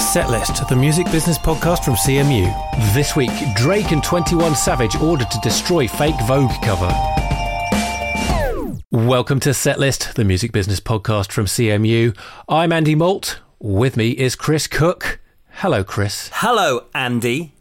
Setlist, the music business podcast from CMU. This week, Drake and 21 Savage ordered to destroy fake Vogue cover. Welcome to Setlist, the music business podcast from CMU. I'm Andy Malt. With me is Chris Cook. Hello, Chris. Hello, Andy.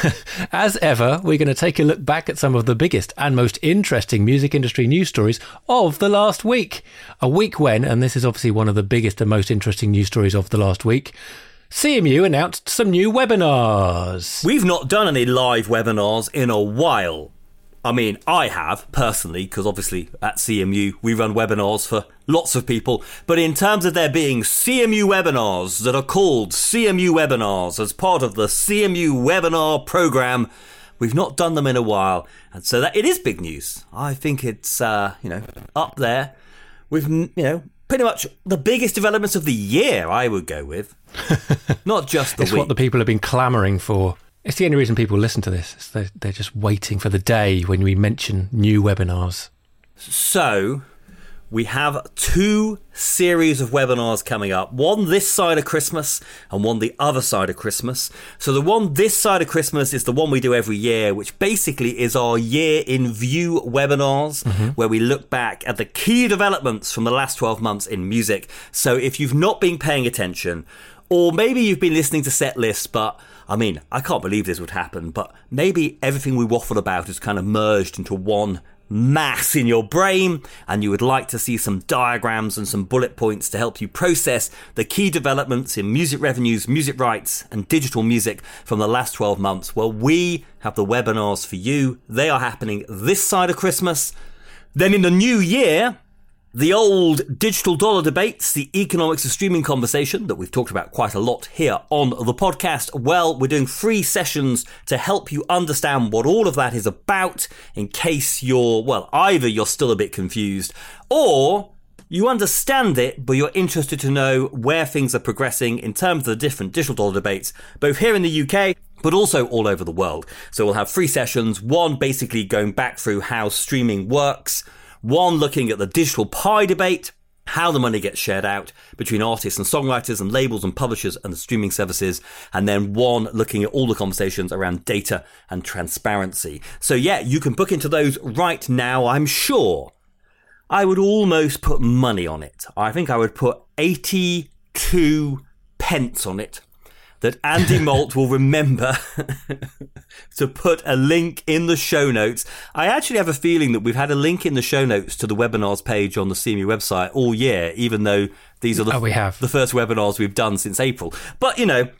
As ever, we're going to take a look back at some of the biggest and most interesting music industry news stories of the last week. A week when, and this is obviously one of the biggest and most interesting news stories of the last week, CMU announced some new webinars. We've not done any live webinars in a while. I mean, I have, personally, because obviously at CMU we run webinars for lots of people. But in terms of there being CMU webinars that are called CMU webinars as part of the CMU webinar program, we've not done them in a while. And so that it is big news. I think it's, up there with, pretty much the biggest developments of the year, I would go with. Not just the It's week. what the people have been clamouring for. It's the only reason people listen to this. They're just waiting for the day when we mention new webinars. So, we have two series of webinars coming up. One this side of Christmas and one the other side of Christmas. So the one this side of Christmas is the one we do every year, which basically is our year in view webinars, where we look back at the key developments from the last 12 months in music. So if you've not been paying attention, or maybe you've been listening to set lists, but I mean, I can't believe this would happen, but maybe everything we waffle about is kind of merged into one mass in your brain, and you would like to see some diagrams and some bullet points to help you process the key developments in music revenues, music rights, and digital music from the last 12 months. Well, we have the webinars for you. They are happening this side of Christmas. Then in the new year, the old digital dollar debates, the economics of streaming conversation that we've talked about quite a lot here on the podcast. Well, we're doing free sessions to help you understand what all of that is about in case either you're still a bit confused or you understand it, but you're interested to know where things are progressing in terms of the different digital dollar debates, both here in the UK, but also all over the world. So we'll have free sessions, one basically going back through how streaming works, one looking at the digital pie debate, how the money gets shared out between artists and songwriters and labels and publishers and the streaming services, and then one looking at all the conversations around data and transparency. So yeah, you can book into those right now. I'm sure I would almost put money on it. I think I would put 82 pence on it that Andy Malt will remember to put a link in the show notes. I actually have a feeling that we've had a link in the show notes to the webinars page on the CMU website all year, even though these are the first webinars we've done since April. But,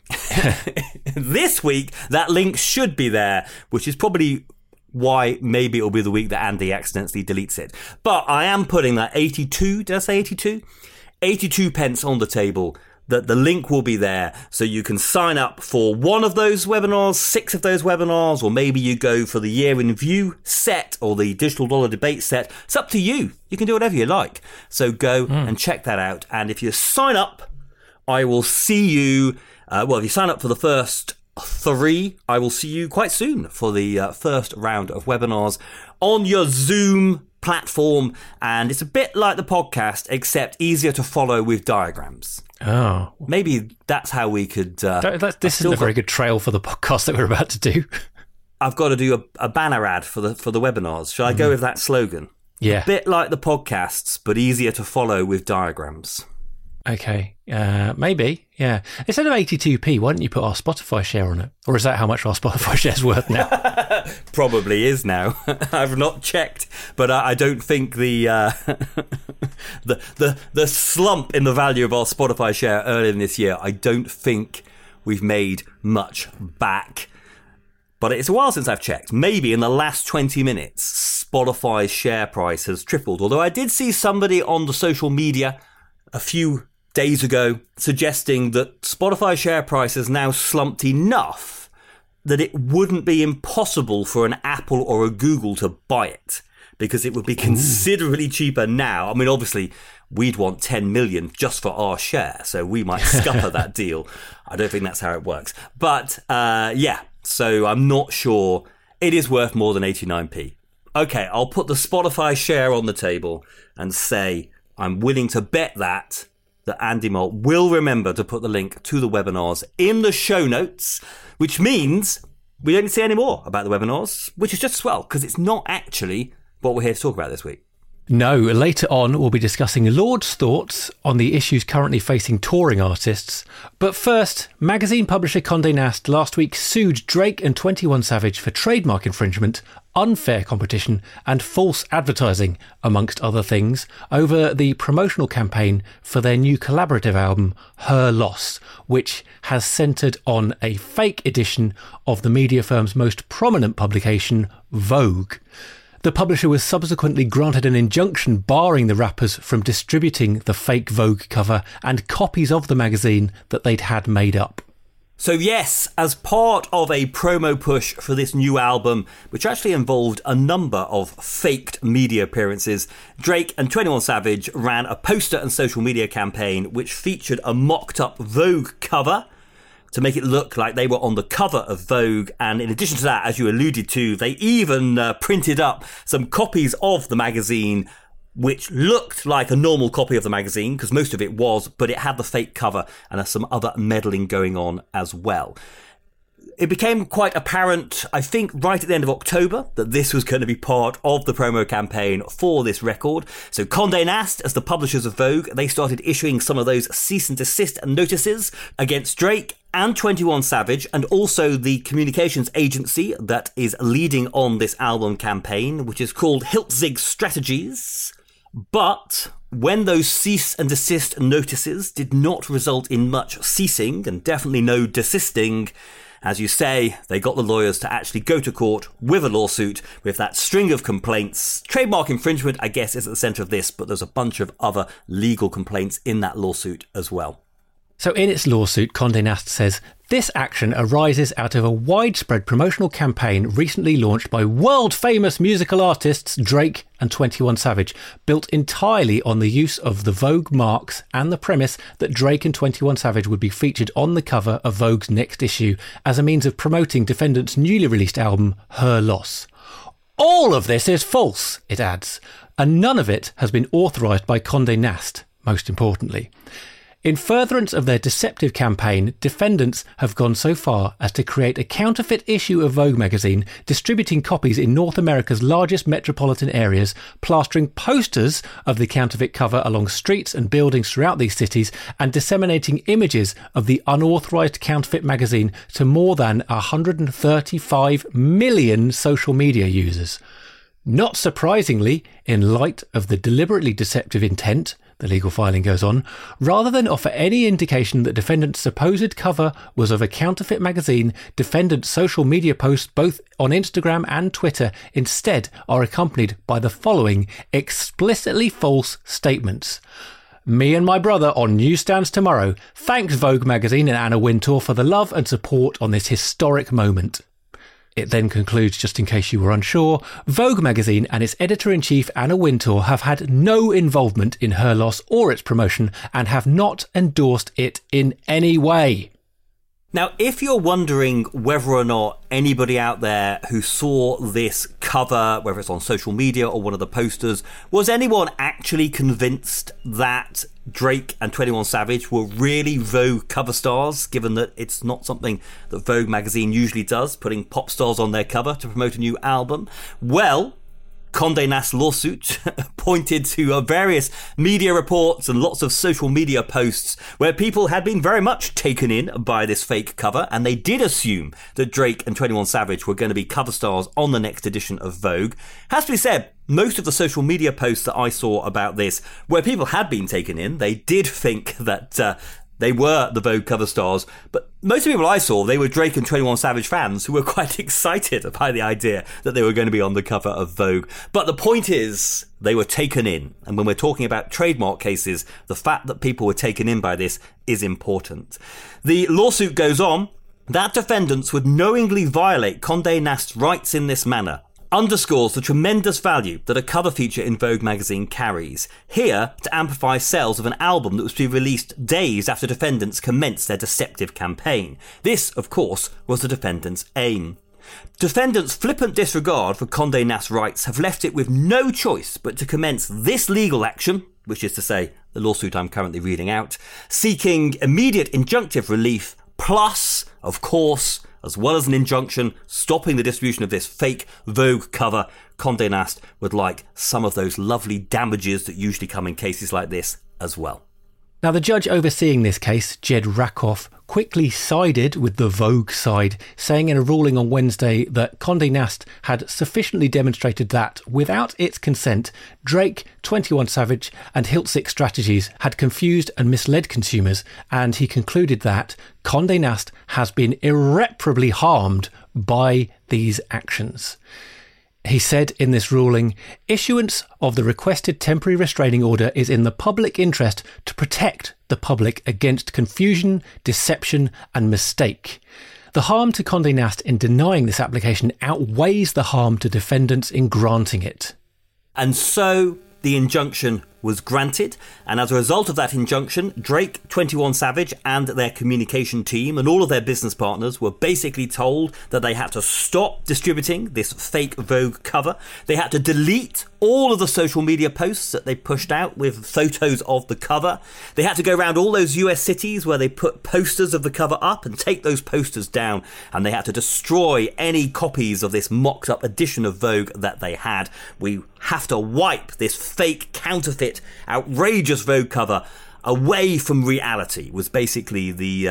this week, that link should be there, which is probably why maybe it'll be the week that Andy accidentally deletes it. But I am putting that 82, did I say 82? 82 pence on the table. That the link will be there, so you can sign up for one of those webinars, 6 of those webinars, or maybe you go for the year in view set or the digital dollar debate set. It's up to you. You can do whatever you like. So go and check that out. And if you sign up, I will see you. If you sign up for the first 3, I will see you quite soon for the first round of webinars on your Zoom platform. And it's a bit like the podcast, except easier to follow with diagrams. Oh. Maybe that's how we could... this isn't a very good trail for the podcast that we're about to do. I've got to do a banner ad for the webinars. Shall I go with that slogan? Yeah. A bit like the podcasts, but easier to follow with diagrams. Okay. Maybe. Yeah. Instead of 82p, why don't you put our Spotify share on it? Or is that how much our Spotify share's worth now? Probably is now. I've not checked, but I don't think the slump in the value of our Spotify share earlier in this year, I don't think we've made much back. But it's a while since I've checked. Maybe in the last 20 minutes, Spotify's share price has tripled. Although I did see somebody on the social media a few days ago suggesting that Spotify share price has now slumped enough that it wouldn't be impossible for an Apple or a Google to buy it because it would be considerably cheaper now. I mean, obviously, we'd want 10 million just for our share, so we might scupper that deal. I don't think that's how it works. But, so I'm not sure. It is worth more than 89p. Okay, I'll put the Spotify share on the table and say I'm willing to bet that that Andy Malt will remember to put the link to the webinars in the show notes, which means we don't see any more about the webinars, which is just as well, because it's not actually what we're here to talk about this week. No, later on we'll be discussing Lord's thoughts on the issues currently facing touring artists. But first, magazine publisher Condé Nast last week sued Drake and 21 Savage for trademark infringement, unfair competition and false advertising, amongst other things, over the promotional campaign for their new collaborative album, Her Loss, which has centred on a fake edition of the media firm's most prominent publication, Vogue. The publisher was subsequently granted an injunction barring the rappers from distributing the fake Vogue cover and copies of the magazine that they'd had made up. So yes, as part of a promo push for this new album, which actually involved a number of faked media appearances, Drake and 21 Savage ran a poster and social media campaign which featured a mocked-up Vogue cover to make it look like they were on the cover of Vogue. And in addition to that, as you alluded to, they even printed up some copies of the magazine which looked like a normal copy of the magazine, because most of it was, but it had the fake cover and some other meddling going on as well. It became quite apparent, I think, right at the end of October, that this was going to be part of the promo campaign for this record. So Condé Nast, as the publishers of Vogue, they started issuing some of those cease and desist notices against Drake and 21 Savage, and also the communications agency that is leading on this album campaign, which is called Hiltzig Strategies. But when those cease and desist notices did not result in much ceasing, and definitely no desisting, as you say, they got the lawyers to actually go to court with a lawsuit with that string of complaints. Trademark infringement, I guess, is at the centre of this, but there's a bunch of other legal complaints in that lawsuit as well. So in its lawsuit, Condé Nast says, this action arises out of a widespread promotional campaign recently launched by world-famous musical artists Drake and 21 Savage, built entirely on the use of the Vogue marks and the premise that Drake and 21 Savage would be featured on the cover of Vogue's next issue as a means of promoting defendants' newly released album, Her Loss. All of this is false, it adds, and none of it has been authorised by Condé Nast, most importantly. In furtherance of their deceptive campaign, defendants have gone so far as to create a counterfeit issue of Vogue magazine, distributing copies in North America's largest metropolitan areas, plastering posters of the counterfeit cover along streets and buildings throughout these cities, and disseminating images of the unauthorised counterfeit magazine to more than 135 million social media users. Not surprisingly, in light of the deliberately deceptive intent, the legal filing goes on, rather than offer any indication that defendants' supposed cover was of a counterfeit magazine, defendants' social media posts both on Instagram and Twitter instead are accompanied by the following explicitly false statements. Me and my brother on newsstands tomorrow. Thanks Vogue magazine and Anna Wintour for the love and support on this historic moment. It then concludes, just in case you were unsure, Vogue magazine and its editor-in-chief Anna Wintour have had no involvement in Her Loss or its promotion and have not endorsed it in any way. Now, if you're wondering whether or not anybody out there who saw this cover, whether it's on social media or one of the posters, was anyone actually convinced that Drake and 21 Savage were really Vogue cover stars, given that it's not something that Vogue magazine usually does, putting pop stars on their cover to promote a new album? Well, Condé Nast's lawsuit pointed to various media reports and lots of social media posts where people had been very much taken in by this fake cover, and they did assume that Drake and 21 Savage were going to be cover stars on the next edition of Vogue. Has to be said, most of the social media posts that I saw about this, where people had been taken in, they did think that they were the Vogue cover stars, but most of the people I saw, they were Drake and 21 Savage fans who were quite excited by the idea that they were going to be on the cover of Vogue. But the point is, they were taken in. And when we're talking about trademark cases, the fact that people were taken in by this is important. The lawsuit goes on that defendants would knowingly violate Condé Nast's rights in this manner, underscores the tremendous value that a cover feature in Vogue magazine carries, here to amplify sales of an album that was to be released days after defendants commenced their deceptive campaign. This, of course, was the defendants' aim. Defendants' flippant disregard for Condé Nast's rights have left it with no choice but to commence this legal action which is to say the lawsuit I'm currently reading out, seeking immediate injunctive relief plus, of course, as well as an injunction stopping the distribution of this fake Vogue cover. Condé Nast would like some of those lovely damages that usually come in cases like this as well. Now, the judge overseeing this case, Jed Rakoff, quickly sided with the Vogue side, saying in a ruling on Wednesday that Condé Nast had sufficiently demonstrated that, without its consent, Drake, 21 Savage and Hiltzik Strategies had confused and misled consumers, and he concluded that Condé Nast has been irreparably harmed by these actions. He said in this ruling, issuance of the requested temporary restraining order is in the public interest to protect the public against confusion, deception and mistake. The harm to Condé Nast in denying this application outweighs the harm to defendants in granting it. And so the injunction was granted, and as a result of that injunction, Drake, 21 Savage and their communication team and all of their business partners were basically told that they had to stop distributing this fake Vogue cover. They had to delete all of the social media posts that they pushed out with photos of the cover. They had to go around all those US cities where they put posters of the cover up and take those posters down, and they had to destroy any copies of this mocked up edition of Vogue that they had. We have to wipe this fake counterfeit outrageous Vogue cover away from reality was basically the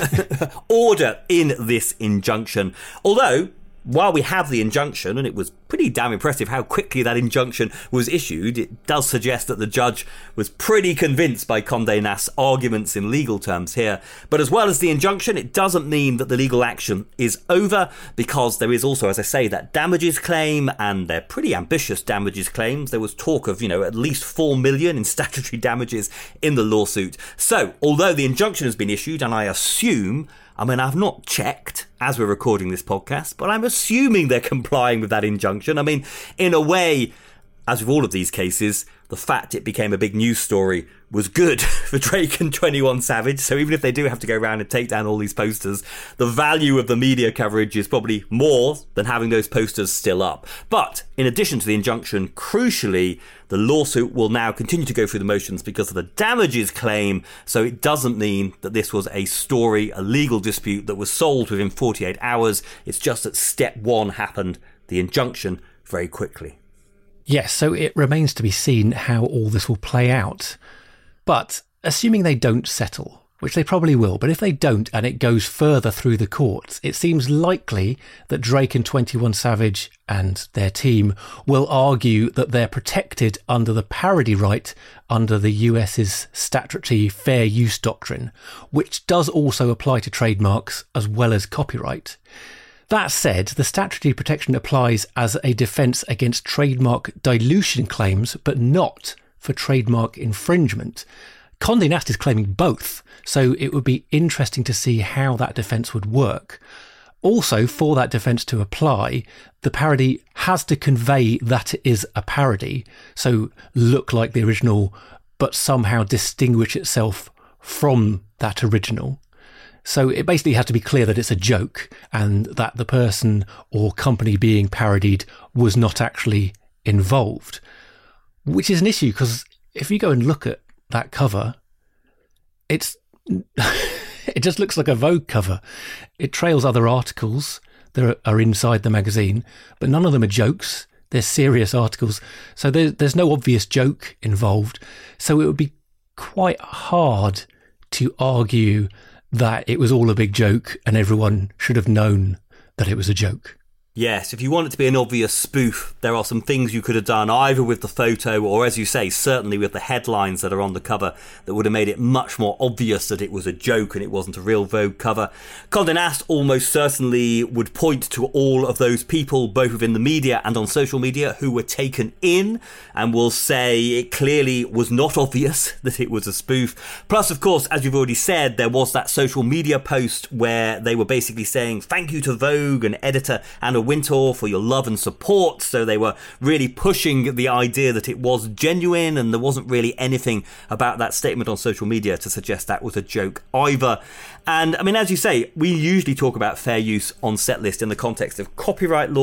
order in this injunction. Although, while we have the injunction, and it was pretty damn impressive how quickly that injunction was issued, it does suggest that the judge was pretty convinced by Condé Nast's arguments in legal terms here. But as well as the injunction, it doesn't mean that the legal action is over, because there is also, as I say, that damages claim, and they're pretty ambitious damages claims. There was talk of, at least $4 million in statutory damages in the lawsuit. So, although the injunction has been issued, and I've not checked as we're recording this podcast, but I'm assuming they're complying with that injunction. In a way, as with all of these cases, the fact it became a big news story was good for Drake and 21 Savage. So even if they do have to go around and take down all these posters, the value of the media coverage is probably more than having those posters still up. But in addition to the injunction, crucially, the lawsuit will now continue to go through the motions because of the damages claim. So it doesn't mean that this was a story, a legal dispute that was solved within 48 hours. It's just that step one happened, the injunction, very quickly. Yes, so it remains to be seen how all this will play out. But assuming they don't settle, which they probably will, but if they don't and it goes further through the courts, it seems likely that Drake and 21 Savage and their team will argue that they're protected under the parody right under the US's statutory fair use doctrine, which does also apply to trademarks as well as copyright. That said, the statutory protection applies as a defence against trademark dilution claims, but not for trademark infringement. Condé Nast is claiming both, so it would be interesting to see how that defence would work. Also, for that defence to apply, the parody has to convey that it is a parody, so look like the original, but somehow distinguish itself from that original. So it basically has to be clear that it's a joke and that the person or company being parodied was not actually involved, which is an issue because if you go and look at that cover, it just looks like a Vogue cover. It trails other articles that are inside the magazine, but none of them are jokes. They're serious articles. So there's no obvious joke involved. So it would be quite hard to argue that it was all a big joke and everyone should have known that it was a joke. Yes, if you want it to be an obvious spoof, there are some things you could have done either with the photo or, as you say, certainly with the headlines that are on the cover that would have made it much more obvious that it was a joke and it wasn't a real Vogue cover. Condé Nast almost certainly would point to all of those people, both within the media and on social media, who were taken in and will say it clearly was not obvious that it was a spoof. Plus, of course, as you've already said, there was that social media post where they were basically saying thank you to Vogue, an editor and a Wintour, for your love and support. So they were really pushing the idea that it was genuine, and there wasn't really anything about that statement on social media to suggest that was a joke either. And as you say, we usually talk about fair use on Setlist in the context of copyright law.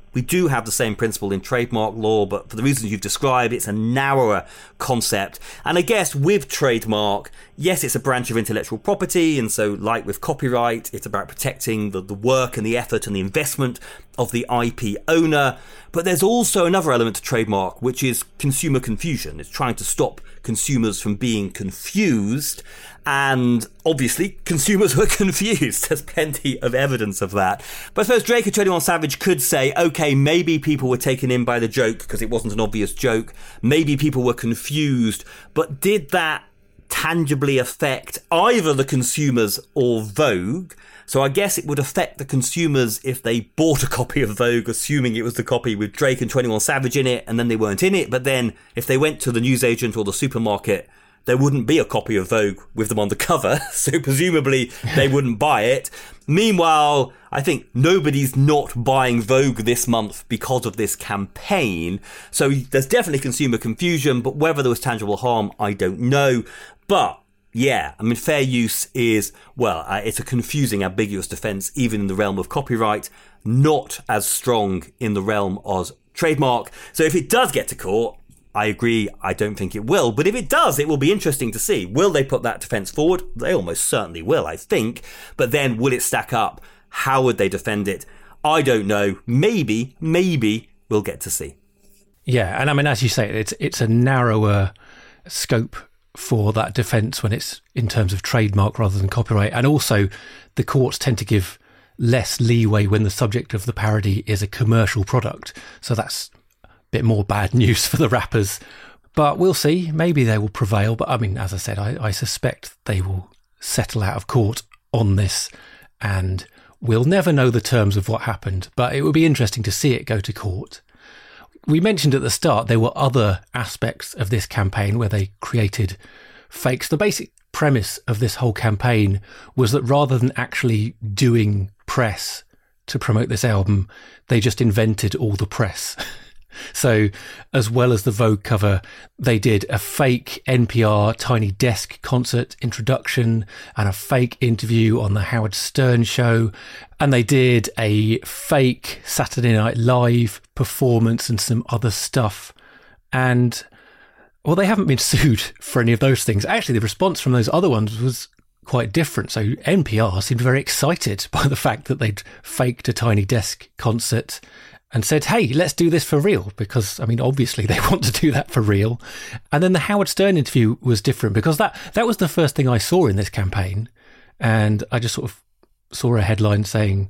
we do have the same principle in trademark law, but for the reasons you've described, it's a narrower concept. And I guess with trademark, yes, it's a branch of intellectual property, and so like with copyright, it's about protecting the work and the effort and the investment of the IP owner. But there's also another element to trademark, which is consumer confusion. It's trying to stop consumers from being confused. And obviously, consumers were confused. There's plenty of evidence of that. But I suppose Drake and 21 Savage could say, okay, maybe people were taken in by the joke because it wasn't an obvious joke. Maybe people were confused. But did that tangibly affect either the consumers or Vogue? So I guess it would affect the consumers if they bought a copy of Vogue, assuming it was the copy with Drake and 21 Savage in it, and then they weren't in it. But then if they went to the newsagent or the supermarket, there wouldn't be a copy of Vogue with them on the cover, so presumably they wouldn't buy it. Meanwhile, I think nobody's not buying Vogue this month because of this campaign. So there's definitely consumer confusion, but whether there was tangible harm, I don't know. But yeah, I mean, fair use is, well, it's a confusing, ambiguous defence, even in the realm of copyright, not as strong in the realm of trademark. So if it does get to court, I agree, I don't think it will. But if it does, it will be interesting to see. Will they put that defence forward? They almost certainly will, I think. But then will it stack up? How would they defend it? I don't know. Maybe we'll get to see. Yeah, and I mean, as you say, it's a narrower scope for that defence when it's in terms of trademark rather than copyright. And also, the courts tend to give less leeway when the subject of the parody is a commercial product. So that's bit more bad news for the rappers, but we'll see. Maybe they will prevail, but I mean, as I said, I suspect they will settle out of court on this, and we'll never know the terms of what happened, but it would be interesting to see it go to court. We mentioned at the start there were other aspects of this campaign where they created fakes. The basic premise of this whole campaign was that rather than actually doing press to promote this album, they just invented all the press. So as well as the Vogue cover, they did a fake NPR Tiny Desk concert introduction and a fake interview on the Howard Stern show. And they did a fake Saturday Night Live performance and some other stuff. And, well, they haven't been sued for any of those things. Actually, the response from those other ones was quite different. So NPR seemed very excited by the fact that they'd faked a Tiny Desk concert and said, hey, let's do this for real, because, I mean, obviously they want to do that for real. And then the Howard Stern interview was different because that was the first thing I saw in this campaign. And I just sort of saw a headline saying,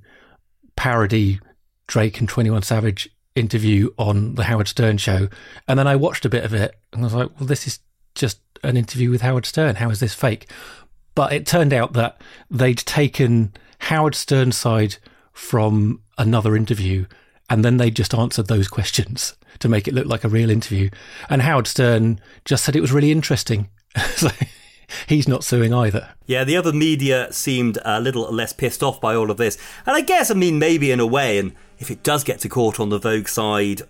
parody Drake and 21 Savage interview on the Howard Stern show. And then I watched a bit of it and I was like, well, this is just an interview with Howard Stern. How is this fake? But it turned out that they'd taken Howard Stern's side from another interview, and then they just answered those questions to make it look like a real interview. And Howard Stern just said it was really interesting. So he's not suing either. Yeah, the other media seemed a little less pissed off by all of this. And I guess, I mean, maybe in a way, and if it does get to court on the Vogue side,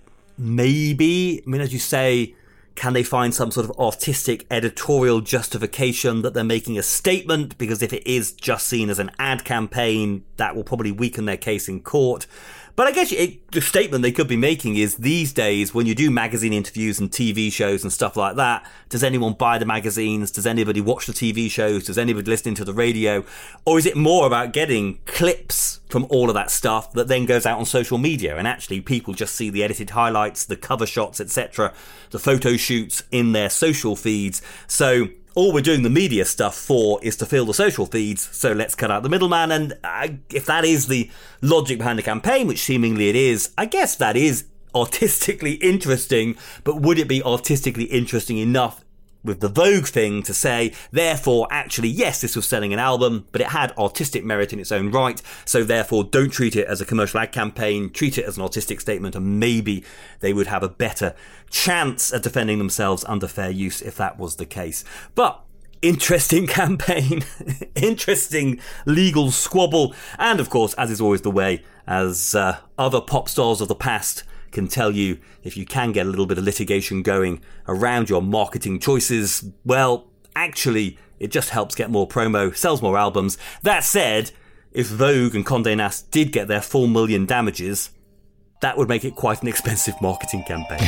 maybe, I mean, as you say, can they find some sort of artistic editorial justification that they're making a statement? Because if it is just seen as an ad campaign, that will probably weaken their case in court. But I guess the statement they could be making is, these days, when you do magazine interviews and TV shows and stuff like that, does anyone buy the magazines? Does anybody watch the TV shows? Does anybody listen to the radio? Or is it more about getting clips from all of that stuff that then goes out on social media, and actually people just see the edited highlights, the cover shots, etc., the photo shoots in their social feeds? So all we're doing the media stuff for is to fill the social feeds, so let's cut out the middleman. And if that is the logic behind the campaign, which seemingly it is, I guess that is artistically interesting, but would it be artistically interesting enough with the Vogue thing to say, therefore, actually, yes, this was selling an album, but it had artistic merit in its own right, so therefore don't treat it as a commercial ad campaign, treat it as an artistic statement, and maybe they would have a better chance at defending themselves under fair use if that was the case. But interesting campaign, interesting legal squabble, and of course, as is always the way, as other pop stars of the past can tell you, if you can get a little bit of litigation going around your marketing choices, well, actually, it just helps get more promo, sells more albums. That said, if Vogue and Condé Nast did get their full million damages, that would make it quite an expensive marketing campaign.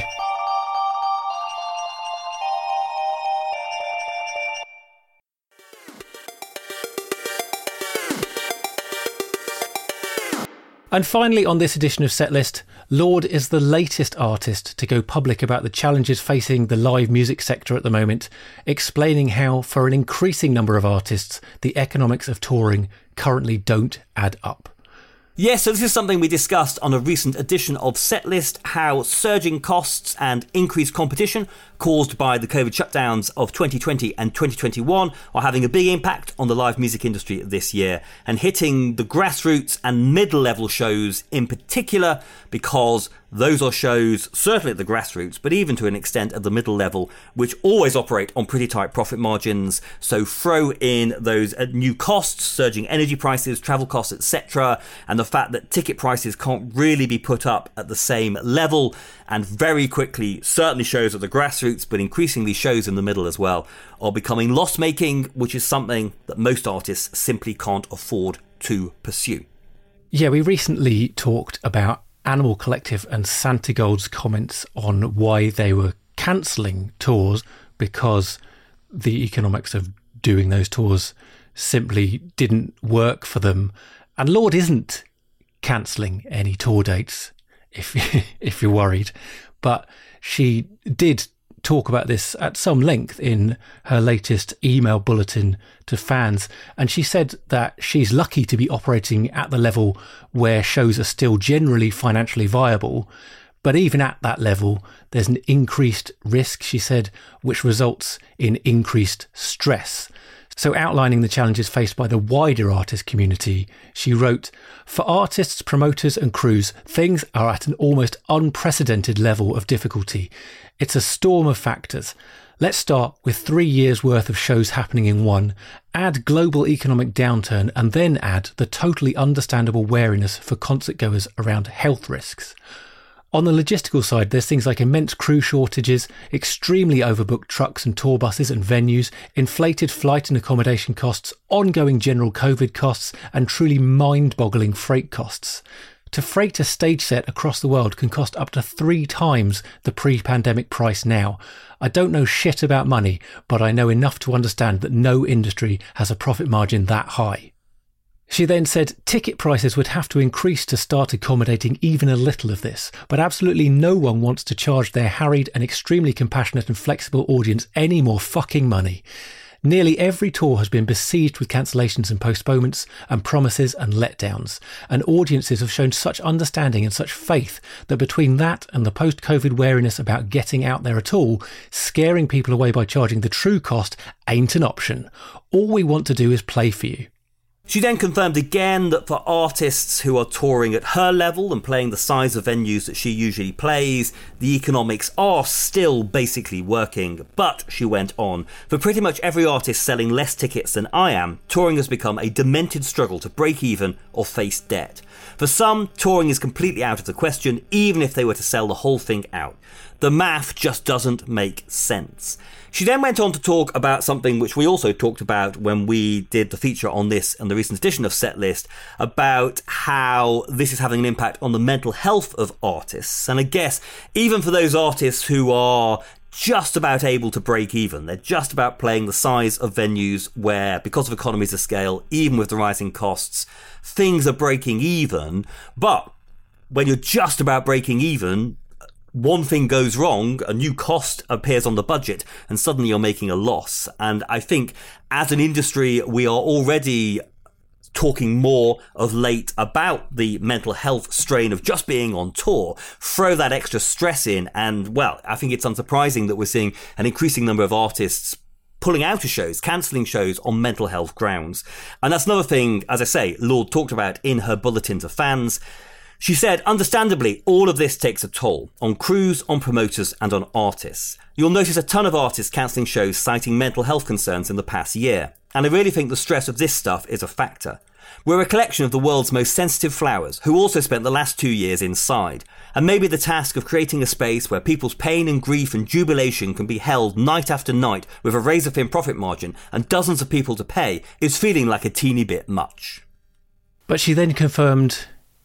And finally, on this edition of Setlist, Lorde is the latest artist to go public about the challenges facing the live music sector at the moment, explaining how, for an increasing number of artists, the economics of touring currently don't add up. Yes, so this is something we discussed on a recent edition of Setlist, how surging costs and increased competition caused by the COVID shutdowns of 2020 and 2021 are having a big impact on the live music industry this year and hitting the grassroots and middle-level shows in particular, because those are shows, certainly at the grassroots, but even to an extent at the middle level, which always operate on pretty tight profit margins. So throw in those new costs, surging energy prices, travel costs, etc., and the fact that ticket prices can't really be put up at the same level, and very quickly, certainly shows at the grassroots, but increasingly shows in the middle as well, are becoming loss-making, which is something that most artists simply can't afford to pursue. Yeah, we recently talked about Animal Collective and Santigold's comments on why they were cancelling tours because the economics of doing those tours simply didn't work for them. And Lorde isn't cancelling any tour dates, if you're worried. But she did talk about this at some length in her latest email bulletin to fans, and she said that she's lucky to be operating at the level where shows are still generally financially viable, but even at that level there's an increased risk, she said, which results in increased stress. So outlining the challenges faced by the wider artist community, she wrote, "For artists, promoters and crews, things are at an almost unprecedented level of difficulty. It's a storm of factors. Let's start with 3 years' worth of shows happening in one, add global economic downturn, and then add the totally understandable wariness for concert goers around health risks. On the logistical side, there's things like immense crew shortages, extremely overbooked trucks and tour buses and venues, inflated flight and accommodation costs, ongoing general COVID costs, and truly mind-boggling freight costs. To freight a stage set across the world can cost up to 3 times the pre-pandemic price now. I don't know shit about money, but I know enough to understand that no industry has a profit margin that high." She then said ticket prices would have to increase to start accommodating even a little of this, but absolutely no one wants to charge their harried and extremely compassionate and flexible audience any more fucking money. Nearly every tour has been besieged with cancellations and postponements and promises and letdowns, and audiences have shown such understanding and such faith that between that and the post-COVID wariness about getting out there at all, scaring people away by charging the true cost ain't an option. All we want to do is play for you. She then confirmed again that for artists who are touring at her level and playing the size of venues that she usually plays, the economics are still basically working. But, she went on, for pretty much every artist selling less tickets than I am, touring has become a demented struggle to break even or face debt. For some, touring is completely out of the question, even if they were to sell the whole thing out. The math just doesn't make sense. She then went on to talk about something which we also talked about when we did the feature on this in the recent edition of Setlist, about how this is having an impact on the mental health of artists. And I guess even for those artists who are just about able to break even, they're just about playing the size of venues where, because of economies of scale, even with the rising costs, things are breaking even. But when you're just about breaking even, one thing goes wrong, a new cost appears on the budget, and suddenly you're making a loss. And I think as an industry, we are already talking more of late about the mental health strain of just being on tour. Throw that extra stress in, and well, I think it's unsurprising that we're seeing an increasing number of artists pulling out of shows, cancelling shows on mental health grounds. And that's another thing, as I say, Lorde talked about in her bulletin to fans. She said, understandably, all of this takes a toll on crews, on promoters and on artists. You'll notice a ton of artists cancelling shows citing mental health concerns in the past year. And I really think the stress of this stuff is a factor. We're a collection of the world's most sensitive flowers who also spent the last 2 years inside. And maybe the task of creating a space where people's pain and grief and jubilation can be held night after night with a razor-thin profit margin and dozens of people to pay is feeling like a teeny bit much. But she then confirmed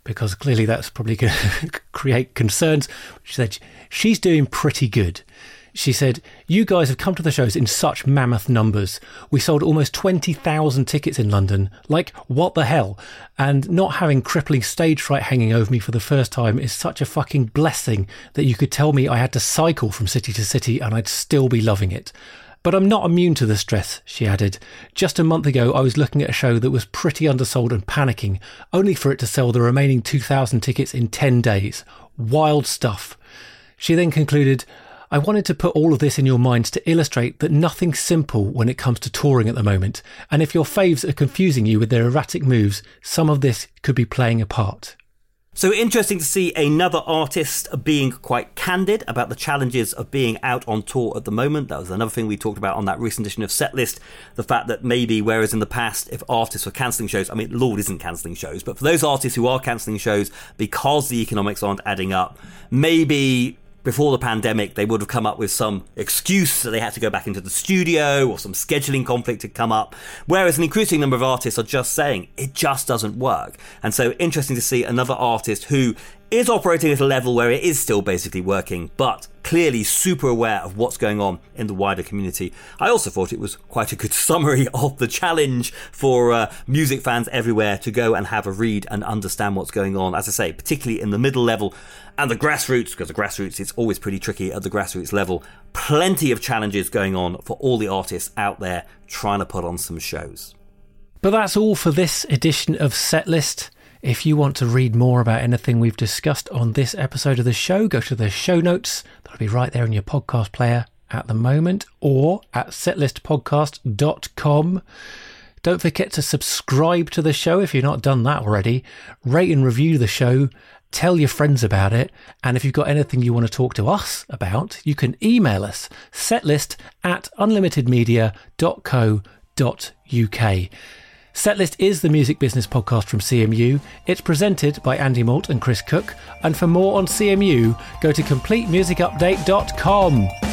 because clearly that's probably going to create concerns. She said she's doing pretty good. She said, you guys have come to the shows in such mammoth numbers. We sold almost 20,000 tickets in London. Like, what the hell? And not having crippling stage fright hanging over me for the first time is such a fucking blessing that you could tell me I had to cycle from city to city and I'd still be loving it. But I'm not immune to the stress, she added. Just a month ago, I was looking at a show that was pretty undersold and panicking, only for it to sell the remaining 2,000 tickets in 10 days. Wild stuff. She then concluded, I wanted to put all of this in your minds to illustrate that nothing's simple when it comes to touring at the moment. And if your faves are confusing you with their erratic moves, some of this could be playing a part. So interesting to see another artist being quite candid about the challenges of being out on tour at the moment. That was another thing we talked about on that recent edition of Setlist. The fact that maybe, whereas in the past, if artists were cancelling shows, I mean, Lorde isn't cancelling shows, but for those artists who are cancelling shows because the economics aren't adding up, maybe before the pandemic, they would have come up with some excuse that they had to go back into the studio or some scheduling conflict had come up. Whereas an increasing number of artists are just saying it just doesn't work. And so interesting to see another artist who is operating at a level where it is still basically working, but clearly super aware of what's going on in the wider community. I also thought it was quite a good summary of the challenge for music fans everywhere to go and have a read and understand what's going on, as I say, particularly in the middle level and the grassroots, because the grassroots, it's always pretty tricky at the grassroots level. Plenty of challenges going on for all the artists out there trying to put on some shows. But that's all for this edition of Setlist. If you want to read more about anything we've discussed on this episode of the show, go to the show notes. That'll be right there in your podcast player at the moment, or at setlistpodcast.com. Don't forget to subscribe to the show if you've not done that already. Rate and review the show. Tell your friends about it. And if you've got anything you want to talk to us about, you can email us, setlist@unlimitedmedia.co.uk. Setlist is the music business podcast from CMU. It's presented by Andy Malt and Chris Cook. And for more on CMU, go to CompleteMusicUpdate.com.